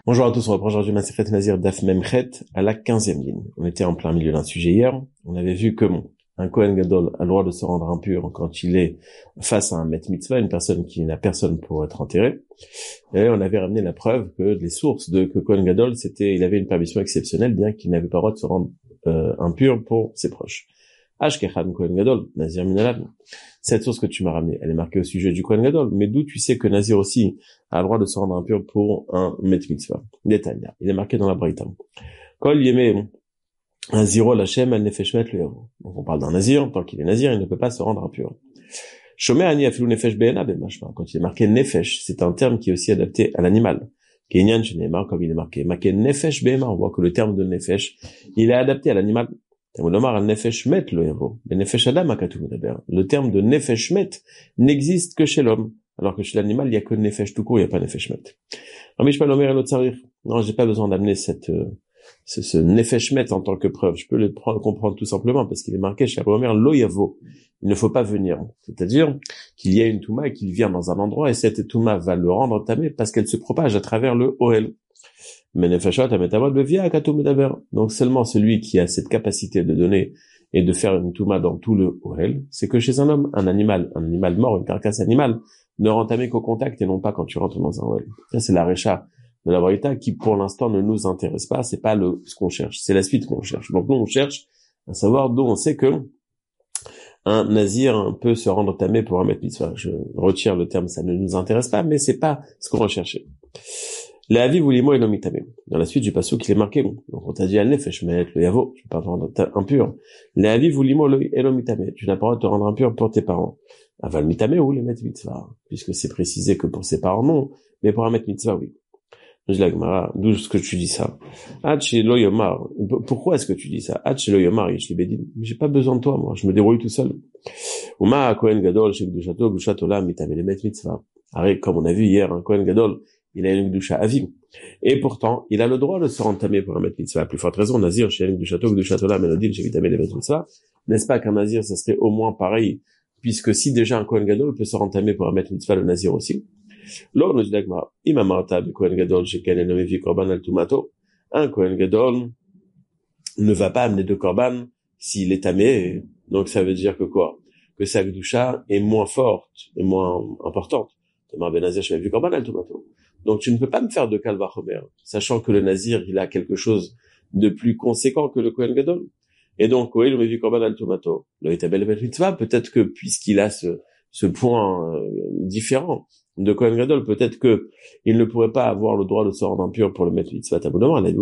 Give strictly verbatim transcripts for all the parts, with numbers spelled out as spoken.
Bonjour à tous, on reprend aujourd'hui Masechet Nazir Daf Memchet à la quinzième ligne. On était en plein milieu d'un sujet hier. On avait vu que bon, un Kohen Gadol a le droit de se rendre impur quand il est face à un Met Mitzvah, une personne qui n'a personne pour être enterré. Et on avait ramené la preuve que les sources de que Kohen Gadol, c'était, il avait une permission exceptionnelle, bien qu'il n'avait pas le droit de se rendre euh, impur pour ses proches. Ashkechan Kohen Gadol, Nazir Minalad. Cette source que tu m'as ramenée, elle est marquée au sujet du Kohen Gadol, mais d'où tu sais que Nazir aussi a le droit de se rendre impur pour un Met Mitzvah? Détail, il est marqué dans la Braïta. Kol Yemé Naziro Lachem al Nefesh Met le Yavo. Donc on parle d'un Nazir, tant qu'il est Nazir, il ne peut pas se rendre impur. Shomer Ani Afilou Nefesh Be'ena Bemashma. Quand il est marqué Nefesh, c'est un terme qui est aussi adapté à l'animal. Kenyan Shenemar, comme il est marqué. Marqué Nefesh Be'ema, on voit que le terme de Nefesh, il est adapté à l'animal. Le terme de Nefesh Met n'existe que chez l'homme, alors que chez l'animal, il n'y a que Nefesh tout court, il n'y a pas Nefesh Met. Non, j'ai pas besoin d'amener cette, euh, ce, ce Nefesh Met en tant que preuve. Je peux le prendre, comprendre tout simplement parce qu'il est marqué chez Omer Lo Yavo. Il ne faut pas venir. C'est-à-dire qu'il y a une Touma et qu'il vient dans un endroit et cette Touma va le rendre tamé parce qu'elle se propage à travers le Ohel. Mais Nefeshot Ametamot Bevia Akatou Medaber. Donc seulement celui qui a cette capacité de donner et de faire une Touma dans tout le Ohel, c'est que chez un homme, un animal, un animal mort, une carcasse animale, ne rend tamé qu'au contact et non pas quand tu rentres dans un Ohel. Ça c'est la Récha de la Braïta qui pour l'instant ne nous intéresse pas, c'est pas le ce qu'on cherche, c'est la suite qu'on cherche. Donc nous on cherche à savoir d'où on sait que un nazir peut se rendre tamé pour un Met Mitzvah. Je retire le terme, ça ne nous intéresse pas, mais c'est pas ce qu'on recherchait. La vie voulait moi et l'omitamé. Dans la suite du passage qu'il est marqué, donc on t'a dit al nefesh met le yavo, tu peux pas te rendre impur. La vie voulait moi et l'omitamé, tu n'as pas le droit de te rendre impur pour tes parents. Aval mitamé ou les Met Mitzvah, puisque c'est précisé que pour ses parents non, mais pour un Met Mitzvah oui. D'où est-ce que tu dis ça? Pourquoi est-ce que tu dis ça? J'ai pas besoin de toi, moi, je me débrouille tout seul. Comme on a vu hier, un Kohen Gadol, il a une Gdusha à vie. Et pourtant, il a le droit de se rendre tamé pour un Met Mitzvah. À plus forte raison, Nazir, chez une Gdusha Tov, Gdusha Tola, Mélodine, chez Vitamé, les Met Mitzvah. N'est-ce pas qu'un Nazir, ça serait au moins pareil, puisque si déjà un Kohen Gadol peut se rendre tamé pour un Met Mitzvah, le Nazir aussi. Lors nous dit l'Agmara, Imamarta be Kohen Gadol sheken eno mevi korban al tumato. Un Kohen Gadol ne va pas amener de korban s'il est tamé. Donc ça veut dire que quoi? Que sa Gdusha est moins forte et moins importante. Tamar ben Nazir shemevi korban al tumato. Donc tu ne peux pas me faire de Kalva Chomer, sachant que le Nazir il a quelque chose de plus conséquent que le Kohen Gadol. Et donc oui, le mevi korban al tumato. Le etabel bet mitzvah, peut-être que puisqu'il a ce ce point euh, différent de Kohen Gadol, peut-être que il ne pourrait pas avoir le droit de se rendre impur pour le mettre mitzvah taboulement. Il a dit,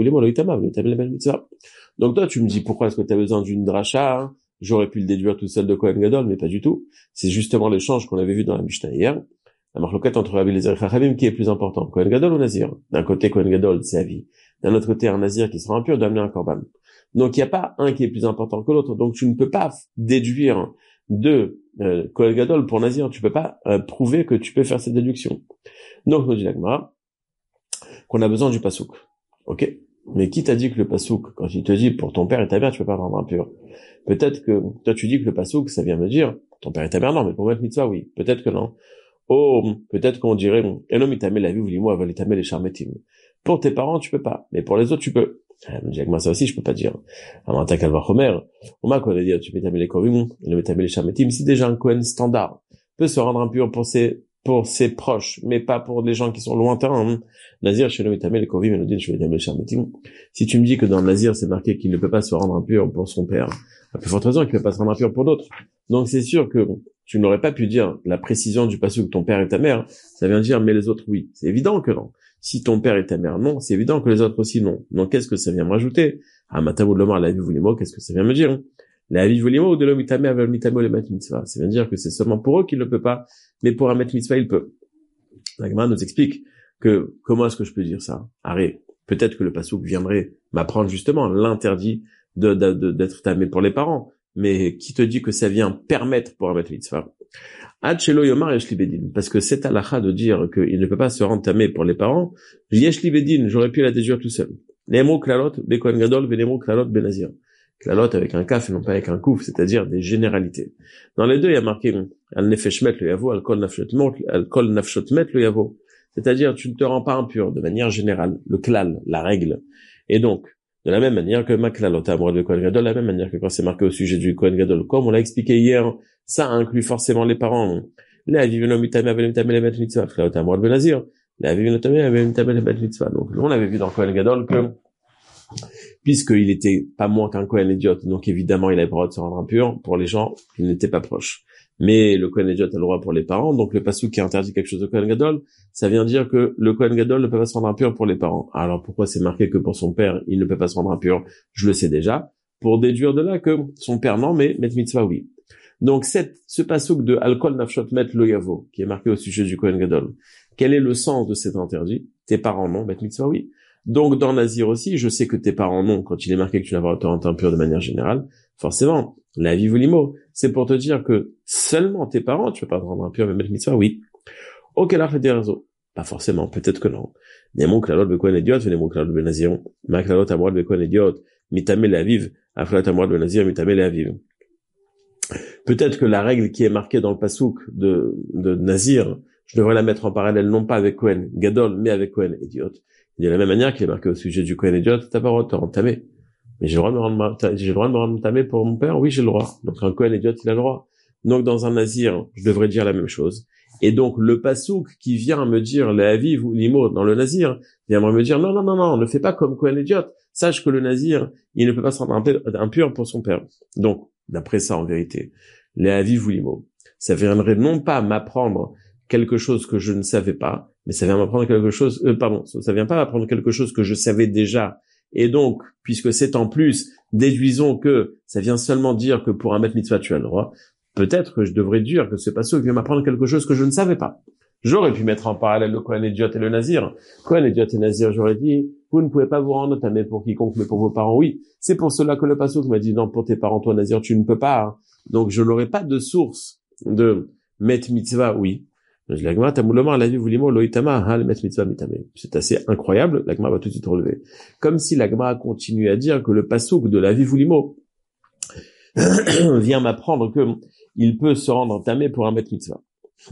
donc toi, tu me dis, pourquoi est-ce que tu as besoin d'une dracha? Hein? J'aurais pu le déduire tout seul de Kohen Gadol, mais pas du tout. C'est justement l'échange qu'on avait vu dans la Mishnah hier. La marloquette entre Rabbi Eliezer et Chachamim, qui est plus important? Kohen Gadol ou Nazir? D'un côté, Kohen Gadol, c'est à vie. D'un autre côté, un Nazir qui sera impur doit amener un korban. Donc il n'y a pas un qui est plus important que l'autre. Donc tu ne peux pas déduire de euh, Kohen Gadol pour Nazir, tu peux pas euh, prouver que tu peux faire cette déduction. Donc nous dit l'Agmara qu'on a besoin du pasouk. Ok? Mais qui t'a dit que le pasouk, quand il te dit pour ton père et ta mère, tu peux pas rendre impur? Peut-être que toi tu dis que le pasouk, ça vient me dire ton père et ta mère non, mais pour mettre mitzvah oui. Peut-être que non. Oh, peut-être qu'on dirait enom itamel la vie ou limo aval itamel les charmetim. Pour tes parents tu peux pas, mais pour les autres tu peux. Moi ça aussi je peux pas dire. Alors t'as qu'à voir Homer. On m'a quoi dire tu peux t'amener les kovim, le métamel les charmetim. Si déjà un Kohen standard peut se rendre impur pour ses pour ses proches, mais pas pour les gens qui sont lointains. Hein. Nazir chez le métamel les kovim et le din chez le métamel les charmetim. Si tu me dis que dans le Nazir c'est marqué qu'il ne peut pas se rendre impur pour son père, à plus forte raison qu'il ne peut pas se rendre impur pour d'autres. Donc c'est sûr que tu n'aurais pas pu dire la précision du passage que ton père et ta mère, ça vient dire mais les autres oui. C'est évident que non. Si ton père et ta mère non, c'est évident que les autres aussi non. Donc qu'est-ce que ça vient me rajouter? Ah matabou de l'omar la vie voulimo, qu'est-ce que ça vient me dire? Hein? La vie voulimo ou de l'homme itamé avec mitamo le mat mitzvah. Ça vient dire que c'est seulement pour eux qu'il ne peut pas, mais pour un mat mitzvah il peut. La Gemara nous explique que comment est-ce que je peux dire ça? Arrête. Peut-être que le pasouk viendrait m'apprendre justement l'interdit de, de, de, d'être tamé pour les parents. Mais qui te dit que ça vient permettre pour un mat mitzvah? Ad-shelo yomar yeshli bedin. Parce que c'est halakha de dire qu'il ne peut pas se rendre tamé pour les parents. Yeshli bedin, j'aurais pu la déduire tout seul. Nemo klalot be kohen gadol ve nemo klalot be nazir. Klalot avec un kaf et non pas avec un kouf, c'est-à-dire des généralités. Dans les deux, il y a marqué al nefesh met le yavo, al kol nafshot met le yavo. c'est-à-dire tu ne te rends pas impur de manière générale, le klal, la règle. Et donc, de la même manière que Maklalot Amrod le Kohen Gadol, de la même manière que quand c'est marqué au sujet du Kohen Gadol, comme on l'a expliqué hier, ça inclut forcément les parents. Les Avivino Mitame Avelim Tame le Bet Mitzvah, Maklalot Amrod Ben Nazir, les Avivino Tame Avelim Tame le Bet Mitzvah. Donc, on avait vu dans le Kohen Gadol que, puisqu'il était pas moins qu'un Kohen idiote, donc évidemment il avait le droit de se rendre impur pour les gens qui n'étaient pas proches. Mais le Kohen idiote a le droit pour les parents, donc le passouk qui interdit quelque chose au Kohen Gadol, ça vient dire que le Kohen Gadol ne peut pas se rendre impur pour les parents. Alors pourquoi c'est marqué que pour son père, il ne peut pas se rendre impur? Je le sais déjà. Pour déduire de là que son père non, mais Met Mitzvah oui. Donc cette, ce passouk de Alkol Nafshot Met Lo Yavo, qui est marqué au sujet du Kohen Gadol, quel est le sens de cet interdit? Tes parents non, Met Mitzvah oui. Donc dans Nazir aussi, je sais que tes parents non, quand il est marqué que tu n'as pas le droit de te rendre impur de manière générale, forcément, la vie ou limo, c'est pour te dire que seulement tes parents, tu peux pas te rendre impur, mais Met Mitzvah oui. Ok, là, fait des réseaux. Pas forcément, peut-être que non. Nemo klalot bekohen idiot, nemo klalot benaziron. Ma klalot amrod bekohen idiot, mitame le aviv, aflat amrod benazir, mitame le aviv. Peut-être que la règle qui est marquée dans le pasouk de, de Nazir, je devrais la mettre en parallèle, non pas avec Kohen Gadol, mais avec Kohen idiot. Et de la même manière qu'il est marqué au sujet du Kohen idiot, t'as pas le droit de te rendre tamé. Mais j'ai le droit de me rendre, j'ai le droit de me rendre tamé pour mon père? Oui, j'ai le droit. Donc un Kohen idiot, il a le droit. Donc dans un Nazir, je devrais dire la même chose. Et donc, le pasouk qui vient me dire, les aviv ou l'imo dans le nazir, vient me dire, non, non, non, non, ne fais pas comme Kohen idiote. Sache que le nazir, il ne peut pas se rendre impur pour son père. Donc, d'après ça, en vérité, les aviv ou l'imo, ça viendrait non pas m'apprendre quelque chose que je ne savais pas, mais ça vient m'apprendre quelque chose, euh, pardon, ça vient pas m'apprendre quelque chose que je savais déjà. Et donc, puisque c'est en plus, déduisons que ça vient seulement dire que pour un Met Mitzvah, tu as le droit. Peut-être que je devrais dire que ce passouk vient m'apprendre quelque chose que je ne savais pas. J'aurais pu mettre en parallèle le Kohen idiot et le Nazir. Kohen idiot et Nazir, j'aurais dit, vous ne pouvez pas vous rendre tamé pour quiconque, mais pour vos parents, oui. C'est pour cela que le passouk m'a dit, non, pour tes parents, toi, Nazir, tu ne peux pas. Hein. Donc, je n'aurais pas de source de Met Mitzvah, oui. L'agma, tamoulomar, la vie, voulimo, loïtama, hein, le Met Mitzvah, mitame. C'est assez incroyable. L'agma va tout de suite relever. Comme si l'agma continue à dire que le passouk de la vie, voulimo, vient m'apprendre que il peut se rendre tamé pour un Met Mitzvah.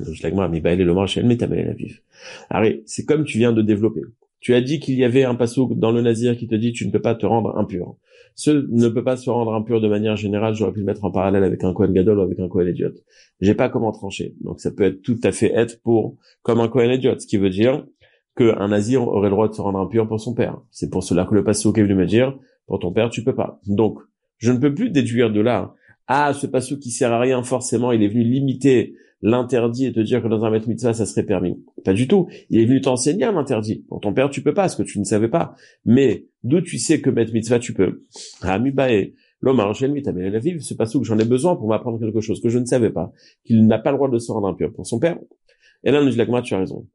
C'est comme tu viens de développer. Tu as dit qu'il y avait un passouk dans le Nazir qui te dit tu ne peux pas te rendre impur. Ce ne peut pas se rendre impur de manière générale, j'aurais pu le mettre en parallèle avec un Kohen Gadol ou avec un Kohen idiot. J'ai pas comment trancher. Donc ça peut être tout à fait être pour comme un Kohen idiot, ce qui veut dire qu'un Nazir aurait le droit de se rendre impur pour son père. C'est pour cela que le passouk est venu me dire pour ton père tu peux pas. Donc je ne peux plus déduire de là ah, ce passouk qui sert à rien, forcément, il est venu limiter l'interdit et te dire que dans un Met Mitzvah, ça serait permis. Pas du tout. Il est venu t'enseigner un interdit. Pour ton père, tu peux pas, ce que tu ne savais pas. Mais, d'où tu sais que Met Mitzvah, tu peux? Amibae, l'Omar, Shelmi, Tamel la vive, ce passouk, j'en ai besoin pour m'apprendre quelque chose que je ne savais pas. Qu'il n'a pas le droit de se rendre impur pour son père. Et là, nous dit l'Agma, tu as raison.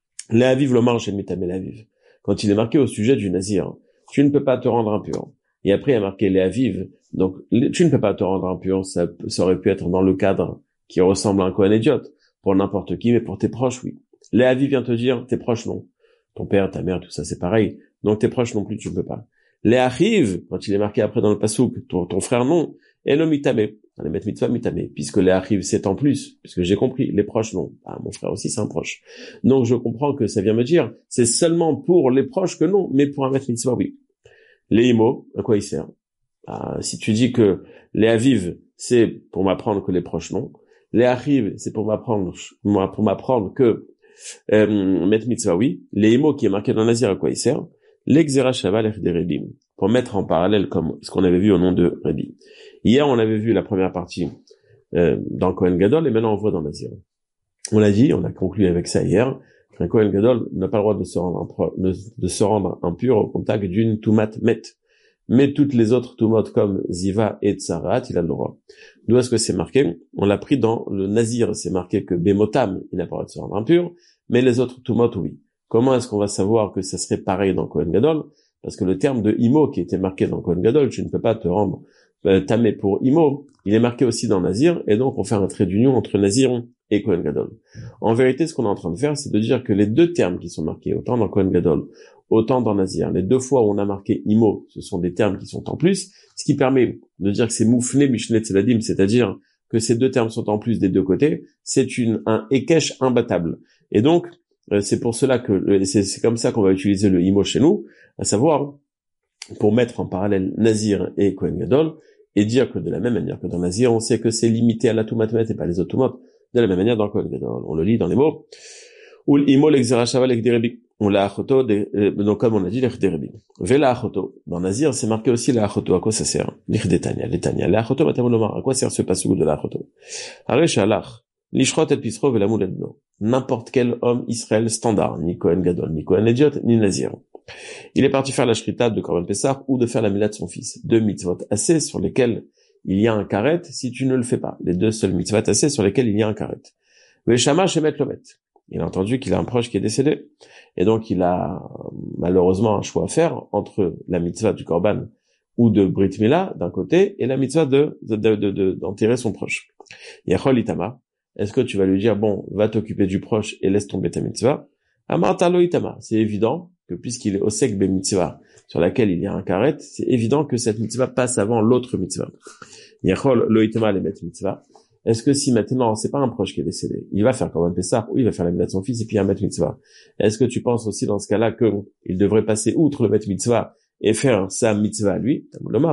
La vive, l'Omar, Shelmi, Tamel la vive. Quand il est marqué au sujet du Nazir, tu ne peux pas te rendre impur. Et après, il y a marqué les aviv. Donc, tu ne peux pas te rendre impur. Ça, ça aurait pu être dans le cadre qui ressemble à un Kohen idiot. Pour n'importe qui, mais pour tes proches, oui. Les aviv vient te dire, tes proches, non. Ton père, ta mère, tout ça, c'est pareil. Donc, tes proches non plus, tu ne peux pas. Les achiv, quand il est marqué après dans le pasouk, ton, ton frère, non. Et le mitame. Les Met Mitzvah, mitame. Puisque les achiv, c'est en plus. Puisque j'ai compris. Les proches, non. Ah, mon frère aussi, c'est un proche. Donc, je comprends que ça vient me dire, c'est seulement pour les proches que non. Mais pour un Met Mitzvah, oui. Les imo, à quoi il sert? Ah, si tu dis que les aviv, c'est pour m'apprendre que les proches non. Les achiv, c'est pour m'apprendre, pour m'apprendre que euh, Met Mitzvah, oui. Les imo qui est marqué dans le Nazir, à quoi il sert? L'exera shaval des Rebim, pour mettre en parallèle comme ce qu'on avait vu au nom de Rebbi. Hier, on avait vu la première partie euh, dans le Kohen Gadol, et maintenant on voit dans le Nazir. On l'a dit, on a conclu avec ça hier. Un Kohen Gadol n'a pas le droit de se rendre impur, de se rendre impur au contact d'une tumat met. Mais toutes les autres tumot comme ziva et tsarat, il a le droit. D'où est-ce que c'est marqué? On l'a pris dans le Nazir, c'est marqué que bemotam, il n'a pas le droit de se rendre impur, mais les autres tumot, oui. Comment est-ce qu'on va savoir que ça serait pareil dans Kohen Gadol? Parce que le terme de imo qui était marqué dans Kohen Gadol, tu ne peux pas te rendre euh, tamé pour imo, il est marqué aussi dans Nazir, et donc on fait un trait d'union entre Nazir et Kohen Gadol. En vérité, ce qu'on est en train de faire, c'est de dire que les deux termes qui sont marqués, autant dans Kohen Gadol, autant dans Nazir, les deux fois où on a marqué imo, ce sont des termes qui sont en plus, ce qui permet de dire que c'est moufné mishnet seladim, c'est-à-dire que ces deux termes sont en plus des deux côtés, c'est une, un ekesh imbattable. Et donc, euh, c'est pour cela que, c'est, c'est comme ça qu'on va utiliser le imo chez nous, à savoir, pour mettre en parallèle Nazir et Kohen Gadol, et dire que de la même manière que dans Nazir, on sait que c'est limité à la Toumatmet et pas les autres Toumat, de la même manière dans Kohen Gadol. On le lit dans les mots. Ou l'imo l'exerachava l'exderebi. On l'a achoto, donc comme on a dit, l'exderebi. Vela achoto. Dans Nazir, c'est marqué aussi la achoto. À quoi ça sert? L'ichdetania, l'étania. La achoto matamolomar. À quoi sert ce passage de la achoto? Aresh alach. Lishrot et pisro vela mouledno. N'importe quel homme Israël standard, ni Kohen Gadol, ni Kohen Ediot, ni Nazir. Il est parti faire la shrita de Korban Pessah ou de faire la mila de son fils. Deux mitzvot assez sur lesquels il y a un karet si tu ne le fais pas. Les deux seuls mitzvot assez sur lesquels il y a un karet. Veshama shemet lomet. Il a entendu qu'il a un proche qui est décédé. Et donc il a malheureusement un choix à faire entre la mitzvah du Korban ou de Brit Mila d'un côté et la mitzvah de, de, de, de, de d'enterrer son proche. Yachol itama. Est-ce que tu vas lui dire, bon, va t'occuper du proche et laisse tomber ta mitzvah? Amarta lo itama. C'est évident que puisqu'il est osek be mitzvah, sur laquelle il y a un karet, c'est évident que cette mitzvah passe avant l'autre mitzvah. Yachol lo itama le met mitzvah. Est-ce que si maintenant, c'est pas un proche qui est décédé, il va faire Korban Pessah, ou il va faire la mitzvah de son fils et puis un met mitzvah. Est-ce que tu penses aussi dans ce cas-là que il devrait passer outre le met mitzvah et faire sa mitzvah à lui?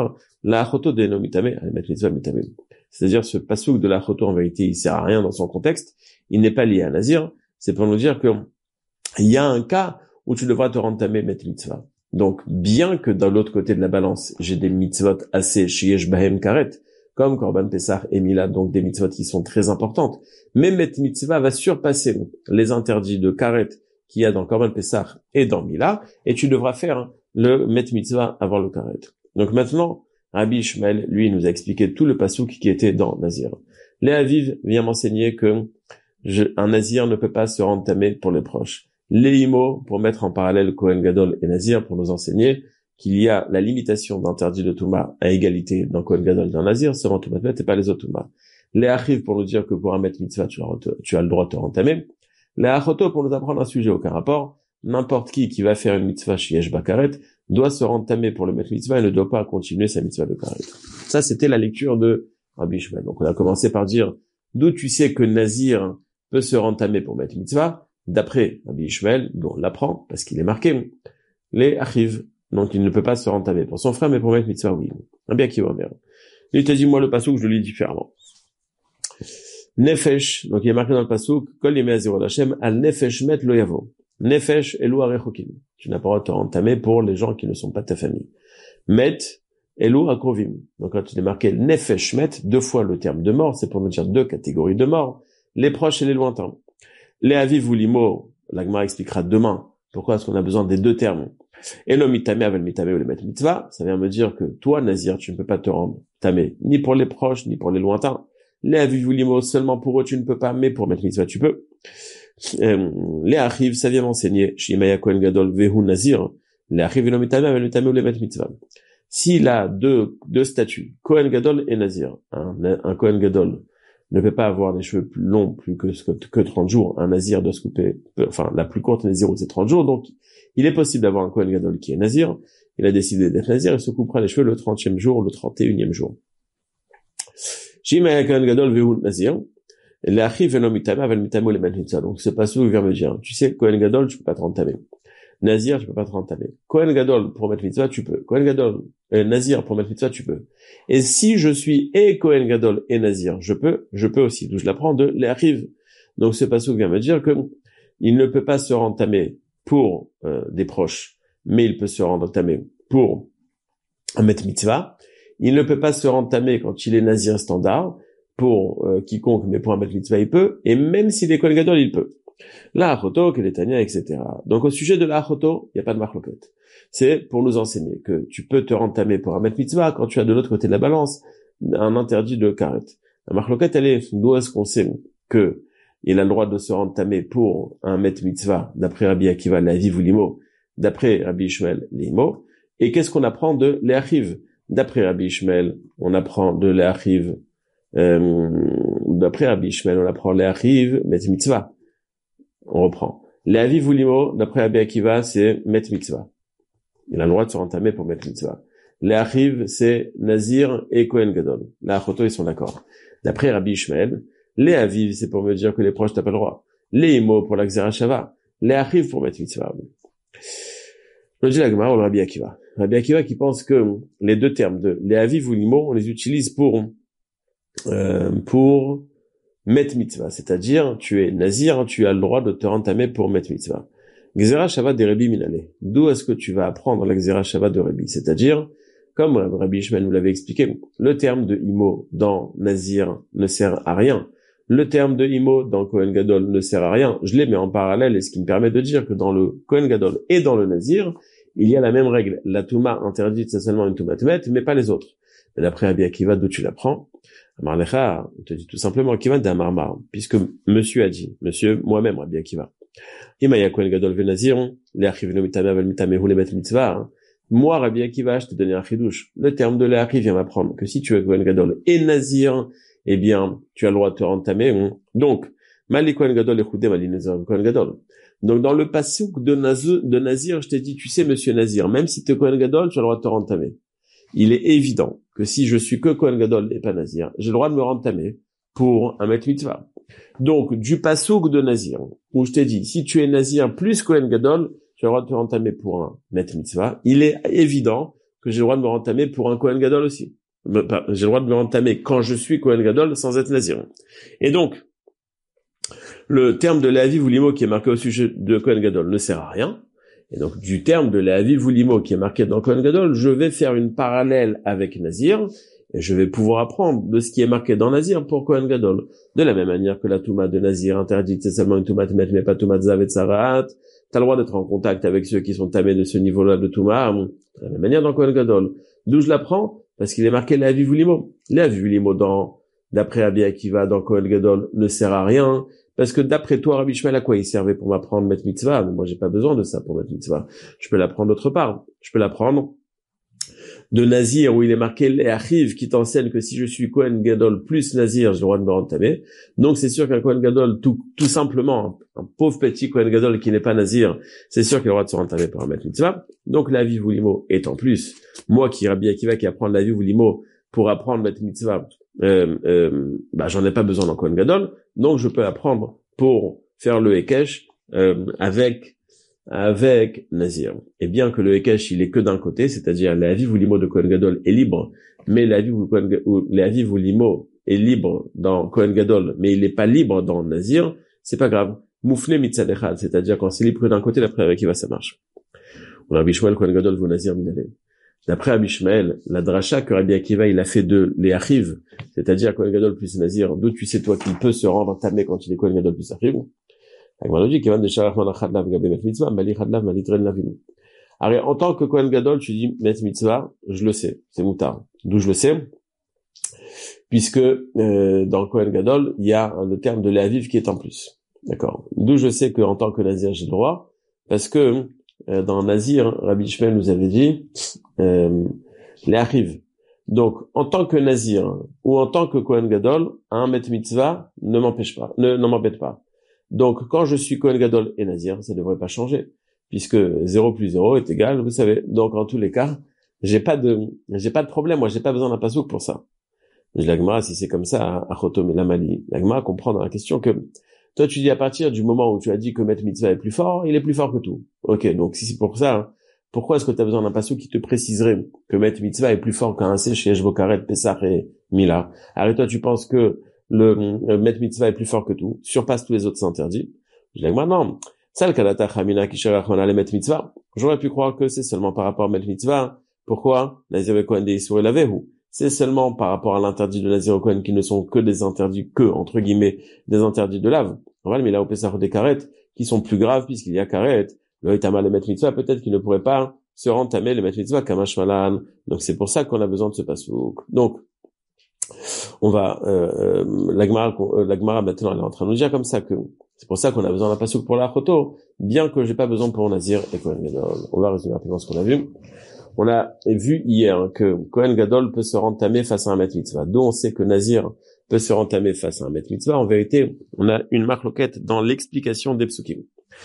La achoto de no mitame, le met mitzvah mitame. C'est-à-dire ce pasouk de la achoto, en vérité, il sert à rien dans son contexte. Il n'est pas lié à Nazir. C'est pour nous dire que il y a un cas où tu devras te rendre tamé met mitzvah. Donc, bien que dans l'autre côté de la balance, j'ai des mitzvot assez sheyesh bahem karet, comme Korban Pessah et Mila, donc des mitzvot qui sont très importantes, mais met mitzvah va surpasser les interdits de karet qu'il y a dans Korban Pessah et dans Mila, et tu devras faire le met mitzvah avant le karet. Donc maintenant, Rabbi Ishmael, lui, nous a expliqué tout le pasouk qui était dans Nazir. Léa Aviv vient m'enseigner que je, un Nazir ne peut pas se rendre tamé pour les proches. Léimo, pour mettre en parallèle Kohen Gadol et Nazir, pour nous enseigner qu'il y a la limitation d'interdit de Touma à égalité dans Kohen Gadol et dans Nazir, seulement Toumat et pas les autres Touma. Les Achiv, pour nous dire que pour un maître mitzvah, tu as, tu as le droit de te rendre tamé. Les Achoto, pour nous apprendre un sujet aucun rapport. N'importe qui qui va faire une mitzvah Sheyesh Bakaret doit se rendre tamé pour le maître mitzvah et ne doit pas continuer sa mitzvah de karet. Ça, c'était la lecture de Rabbi Ishmael. Donc, on a commencé par dire d'où tu sais que Nazir peut se rendre tamé pour maître mitzvah. D'après Rabbi Ishmael, dont on l'apprend, parce qu'il est marqué, les achiv, donc il ne peut pas se rendre tamé pour son frère, mais pour mettre mitzvah, oui. Rabbi Akiva, merde. Il t'a dit, moi, le pasouk, je le lis différemment. Nefesh, donc il est marqué dans le pasouk, kol yemei hazirot Hashem, al nefesh met lo yavo. Nefesh elu arechokim. Tu n'as pas le droit de te rendre tamé pour les gens qui ne sont pas de ta famille. Met elu akrovim. Donc quand il est marqué nefesh met, deux fois le terme de mort, c'est pour nous dire deux catégories de mort, les proches et les lointains. Les aviv ou limo, la Gemara expliquera demain pourquoi est-ce qu'on a besoin des deux termes. Et le mitame avec le mitame ou le met mitzvah, ça vient me dire que toi, Nazir, tu ne peux pas te rendre tamé, ni pour les proches, ni pour les lointains. Les aviv ou limo, seulement pour eux, tu ne peux pas, mais pour mettre mitzvah, tu peux. Euh, les achiv, ça vient m'enseigner, Shimaya Kohen Gadol vehu Nazir, les achiv et le mitame avec le mitame ou le met mitzvah. S'il a deux, deux statuts, Kohen Gadol et Nazir, hein, un Kohen Gadol ne peut pas avoir des cheveux plus longs, plus que, que, que trente jours. Un Nazir doit se couper, enfin, la plus courte Nazir, c'est trente jours. Donc, il est possible d'avoir un Kohen Gadol qui est Nazir. Il a décidé d'être Nazir, il se coupera les cheveux le trentième jour, le trente et unième jour. Shimaya Kohen Gadol vehu Nazir. L'achiv venom mitama vel mitamo le mitzvah. Donc, c'est pas ce qu'il vient me dire. Tu sais, Kohen Gadol, tu peux pas te rendre tamé. Nazir, tu peux pas te rendre tamé. Kohen Gadol, pour mettre mitzvah, tu peux. Kohen Gadol, euh, Nazir, pour mettre mitzvah, tu peux. Et si je suis et Kohen Gadol et Nazir, je peux, je peux aussi. Donc, je l'apprends de l'Achiv. Donc, ce passage vient me dire que il ne peut pas se rendre tamé pour euh, des proches, mais il peut se rendre tamé pour un mettre mitzvah. Il ne peut pas se rendre tamé quand il est Nazir standard, pour euh, quiconque, mais pour un mettre mitzvah, il peut. Et même s'il est Kohen Gadol, il peut. La achoto, que les tania, et cetera. Donc, au sujet de la achoto, il n'y a pas de marloquette. C'est pour nous enseigner que tu peux te rendre tamé pour un met mitzvah quand tu as de l'autre côté de la balance un interdit de karet. La marloquette, elle est, d'où est-ce qu'on sait que il a le droit de se rendre tamé pour un met mitzvah, d'après Rabbi Akiva, l'aviv ou l'imo, d'après Rabbi Ishmael, l'imo, et qu'est-ce qu'on apprend de l'achiv? D'après Rabbi Ishmael, on apprend de l'achiv, euh, d'après Rabbi Ishmael, on apprend l'achiv, met mitzvah. On reprend. L'aviv ou l'imo, d'après Rabbi Akiva, c'est met mitzvah. Il a le droit de se rendre tamé pour met mitzvah. L'achiv, c'est Nazir et Kohen Gadol. L'achoto, ils sont d'accord. D'après Rabbi Ishmael, les aviv, c'est pour me dire que les proches n'ont pas le droit. Les imo, pour la Xerashava. les arrive pour mettre mitzvah. On dit la Gemara ou le Rabbi Akiva. Rabbi Akiva qui pense que les deux termes de les aviv ou limo, on les utilise pour euh, pour mettre mitzvah, c'est-à-dire tu es nazir, tu as le droit de te rentamer pour mettre mitzvah. Gzera Shabbat de Rabbi Minale. D'où est-ce que tu vas apprendre la Gzera Shabbat de Rabbi? C'est-à-dire, comme Rabbi Ishmael nous l'avait expliqué, le terme de imo dans nazir ne sert à rien. Le terme de imo dans Kohen Gadol ne sert à rien. Je les mets en parallèle et ce qui me permet de dire que dans le Kohen Gadol et dans le nazir, il y a la même règle. La touma interdite, c'est seulement une touma tmet, mais pas les autres. Et d'après Rabbi Akiva, d'où tu l'apprends? Amar Lecha, on te dit tout simplement Akiva d'Amarmar, puisque monsieur a dit, monsieur moi-même Rabbi Akiva. Imaya Kohen Gadol ve nazir, les achiv no mitame aval mitame hu le met mitzvah. Moi Rabbi Akiva, je te donnais un chidouche. Le terme de les achiv vient m'apprendre que si tu es Kohen Gadol et nazir, eh bien, tu as le droit de te rentamer. Donc, Mali Kohen Gadol et Mali Nazir Kohen Gadol. Donc, dans le passouk de, Naz- de Nazir, je t'ai dit, tu sais, monsieur Nazir, même si tu es Kohen Gadol, tu as le droit de te rentamer. Il est évident que si je suis que Kohen Gadol et pas Nazir, j'ai le droit de me rentamer pour un met mitzvah. Donc, du passouk de Nazir, où je t'ai dit, si tu es Nazir plus Kohen Gadol, tu as le droit de te rentamer pour un met mitzvah, il est évident que j'ai le droit de me rentamer pour un Kohen Gadol aussi. J'ai le droit de me rentamer quand je suis Kohen Gadol sans être Nazir. Et donc, le terme de l'aviv ou limo qui est marqué au sujet de Kohen Gadol ne sert à rien. Et donc, du terme de l'aviv ou limo qui est marqué dans Kohen Gadol, je vais faire une parallèle avec Nazir et je vais pouvoir apprendre de ce qui est marqué dans Nazir pour Kohen Gadol. De la même manière que la touma de Nazir interdite, c'est seulement une touma tmet, mais pas touma zav et tsarat. T'as le droit d'être en contact avec ceux qui sont tamés de ce niveau-là de touma. De la même manière dans Kohen Gadol. D'où je l'apprends? Parce qu'il est marqué l'aviv ou limo. L'aviv ou limo dans, d'après Rabbi Akiva, dans Kohen Gadol, ne sert à rien. Parce que d'après toi, Rabbi Ishmael, à quoi il servait pour m'apprendre mettre mitzvah? Mais moi, j'ai pas besoin de ça pour mettre mitzvah. Je peux l'apprendre d'autre part. Je peux l'apprendre de Nazir, où il est marqué les achiv, qui t'enseigne que si je suis Kohen Gadol plus Nazir, j'ai le droit de me rentamer. Donc, c'est sûr qu'un Kohen Gadol, tout, tout simplement, un, un pauvre petit Kohen Gadol qui n'est pas Nazir, c'est sûr qu'il a le droit de se rentamer pour un mettre mitzvah. Donc, l'aviv ou limo est en plus. Moi, qui, Rabbi Akiva, qui apprend l'aviv ou limo pour apprendre mettre mitzvah, Euh, euh, bah j'en ai pas besoin dans Kohen Gadol, donc je peux apprendre pour faire le Hekesh euh, avec avec Nazir. Et bien que le Hekesh il est que d'un côté, c'est-à-dire l'aviv ou limo de Kohen Gadol est libre, mais l'aviv ou l'aviv ou limo est libre dans Kohen Gadol, mais il n'est pas libre dans Nazir, c'est pas grave. Moufne mitzad echad, c'est-à-dire quand c'est libre que d'un côté, d'après avec qui va ça marche. On a Bishmael Kohen Gadol vous Nazir minale. D'après Rabbi Ishmael, la dracha que Rabbi Akiva il a fait de les achiv, c'est-à-dire Kohen Gadol plus Nazir, d'où tu sais toi qu'il peut se rendre tamé quand il est Kohen Gadol plus achiv. Alors, en tant que Kohen Gadol, tu dis met mitzvah, je le sais, c'est moutard. D'où je le sais, puisque euh, dans Kohen Gadol, il y a le terme de l'aviv qui est en plus. D'accord. D'où je sais qu'en tant que Nazir, j'ai le droit, parce que euh, dans Nazir, Rabbi Ishmael nous avait dit euh, les achiv. Donc, en tant que Nazir ou en tant que Kohen Gadol, un met mitzvah ne m'empêche pas, ne, ne m'embête pas. Donc, quand je suis Kohen Gadol et Nazir, ça ne devrait pas changer, puisque zéro plus zéro est égal, vous savez. Donc, en tous les cas, j'ai pas de, j'ai pas de problème. Moi, j'ai pas besoin d'un pasouk pour ça. L'Agmara, si c'est comme ça, Achotom et Lamali, l'Agmara comprend dans la question que toi, tu dis à partir du moment où tu as dit que Met Mitzvah est plus fort, il est plus fort que tout. Ok, donc si c'est pour ça, hein, pourquoi est-ce que tu as besoin d'un pasouk qui te préciserait que Met Mitzvah est plus fort qu'un C chez Eshvokaret, Pessah et Mila? Alors toi, tu penses que le, le Met Mitzvah est plus fort que tout, surpasse tous les autres, c'est interdit. Je dis, non. Ça, le Kadata Chamina qui cherche à Met Mitzvah. J'aurais pu croire que c'est seulement par rapport à Met Mitzvah. Pourquoi? Nazir Kohen de Issour et Lavehu. C'est seulement par rapport à l'interdit de Nazir Kohen qui ne sont que des interdits, que, entre guillemets, des interdits de lave. Mais là, au Pessah des Karet, qui sont plus graves puisqu'il y a Karet. Le Itama le Met Mitzvah, peut-être qu'il ne pourrait pas se rentamer le Met Mitzvah Kamash Malan. Donc c'est pour ça qu'on a besoin de ce pasouk. Donc, on va, euh, l'Agmara, euh, l'Agmara maintenant, elle est en train de nous dire comme ça que c'est pour ça qu'on a besoin d'un pasouk pour la photo, bien que j'ai pas besoin pour Nazir et Kohen Gadol. On va résumer rapidement ce qu'on a vu. On a vu hier que Kohen Gadol peut se rentamer face à un Met Mitzvah. D'où on sait que Nazir peut se rentamer face à un Met Mitzvah. En vérité, on a une marloquette dans l'explication des psukim.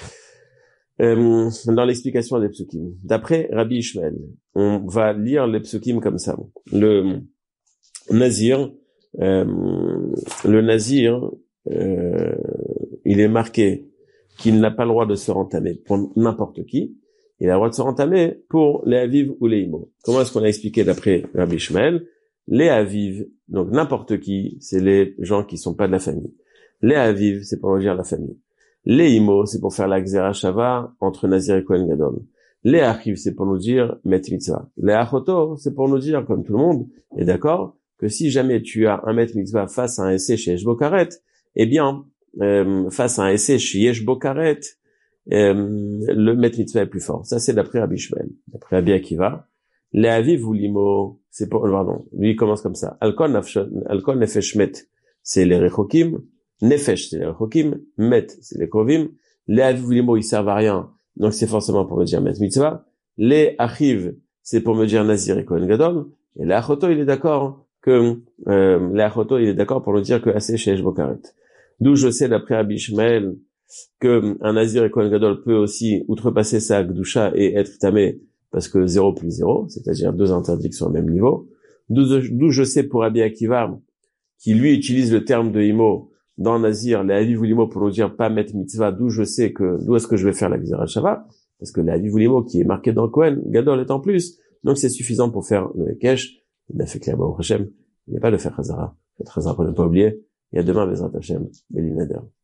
Euh, dans l'explication des psukim. D'après Rabbi Ishmael, on va lire les psukim comme ça. Le Nazir, euh, le Nazir, euh, il est marqué qu'il n'a pas le droit de se rentamer pour n'importe qui. Il a le droit de se rentamer pour les aviv ou les imo. Comment est-ce qu'on a expliqué d'après Rabbi Ishmael? Les aviv, donc n'importe qui, c'est les gens qui sont pas de la famille. Les aviv, c'est pour dire la famille. Les imo, c'est pour faire la xéra shava entre Nazir et Kohen Gadol. Les achiv, c'est pour nous dire met mitzvah. Les achoto, c'est pour nous dire, comme tout le monde est d'accord, que si jamais tu as un met mitzvah face à un essai chez Yesh Bo Karet, eh bien, euh, face à un essai chez Yesh Bo Karet, euh, le met mitzvah est plus fort. Ça, c'est d'après Rabbi Ishmael. D'après Rabbi Akiva, les aviv ou l'imo, c'est pour, pardon, lui, il commence comme ça. Alkol nefesh met, c'est les rechokim. Nefesh, c'est les rechokim. Met, c'est les krovim. Les aviv ou l'imo, ils servent à rien. Donc, c'est forcément pour me dire met mitzvah. Les achiv, c'est pour me dire nazir et Kohen Gadol. Et les achoto, il est d'accord que, euh, les achoto, il est d'accord pour nous dire que assez chez Yesh Bo Karet. D'où je sais, d'après Rabbi Ishmael, que un nazir et Kohen Gadol peut aussi outrepasser sa gdusha et être tamé parce que zéro plus zéro, c'est-à-dire deux interdictions au même niveau. D'où je, d'où je sais pour Rabbi Akiva, qui lui utilise le terme de imo dans nazir, les aviv ou l'imo pour nous dire pas mettre mitzvah, d'où je sais que, d'où est-ce que je vais faire la xéra shava, parce que les aviv ou l'imo qui est marqué dans Kohen Gadol est en plus, donc c'est suffisant pour faire le Hekesh. Il a fait clair, Baruch Hashem, il n'y a pas de faire Chazara. Faites Chazara pour ne pas oublier. Il y a demain, Bezrat Hashem, Beli Neder.